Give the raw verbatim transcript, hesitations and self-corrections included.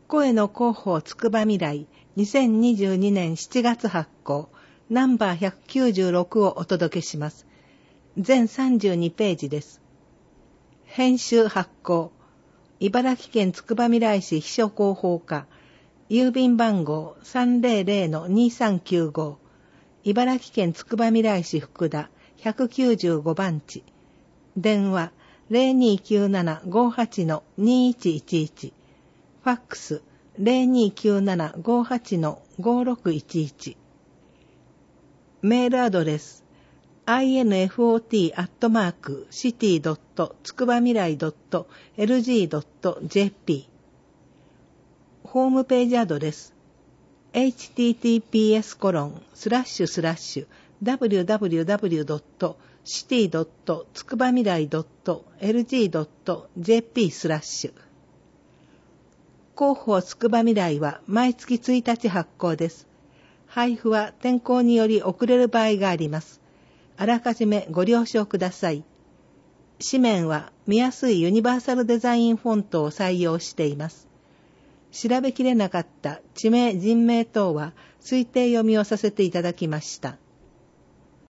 声の広報つくば未来にせんにじゅうにねんしちがつ発行ナンバーひゃくきゅうじゅうろくをお届けします。全さんじゅうにページです。編集発行茨城県つくばみらい市秘書広報課郵便番号 さんぜろぜろのにさんきゅうご 茨城県つくばみらい市福田ひゃくきゅうじゅうごばんち電話 ゼロにきゅうななごはちのにいちいちいち ファックス ゼロにきゅうななごはちのごろくいちいち メールアドレス アイエヌエフオーティー アットマーク シティ ドット つくばみらい ドット エルジー ドット ジェーピー ホームページアドレス エイチティーティーピーエスコロンスラッシュスラッシュダブリューダブリューダブリュー ドット シティ ドット つくばみらい ドット エルジー ドット ジェーピー スラッシュ広報つくばみらいは毎月ついたち発行です。配布は天候により遅れる場合があります。あらかじめご了承ください。紙面は見やすいユニバーサルデザインフォントを採用しています。調べきれなかった地名人名等は推定読みをさせていただきました。